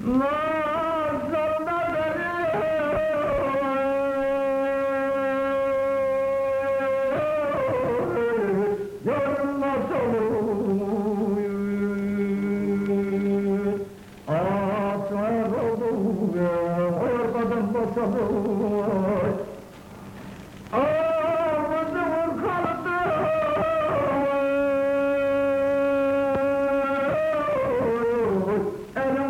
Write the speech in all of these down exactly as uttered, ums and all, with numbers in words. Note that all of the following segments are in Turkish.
Nazarda beni görmez olur. Asar olur, ortadan boşalır. Ağzımın kaldı, elim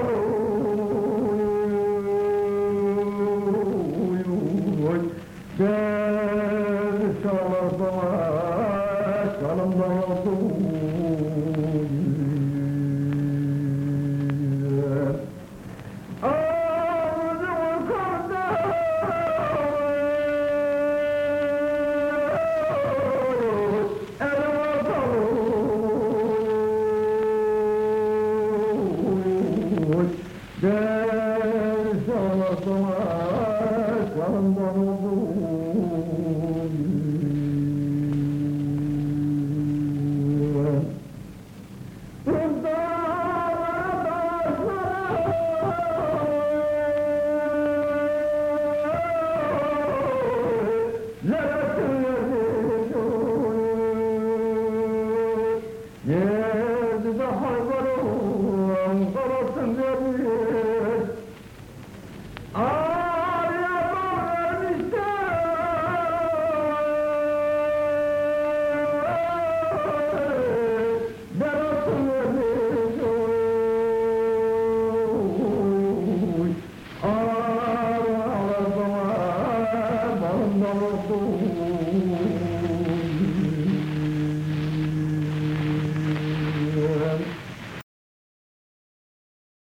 açalım. Gel çalar bana, çalımda oldum. Ağzımın kaldı, elim açalım.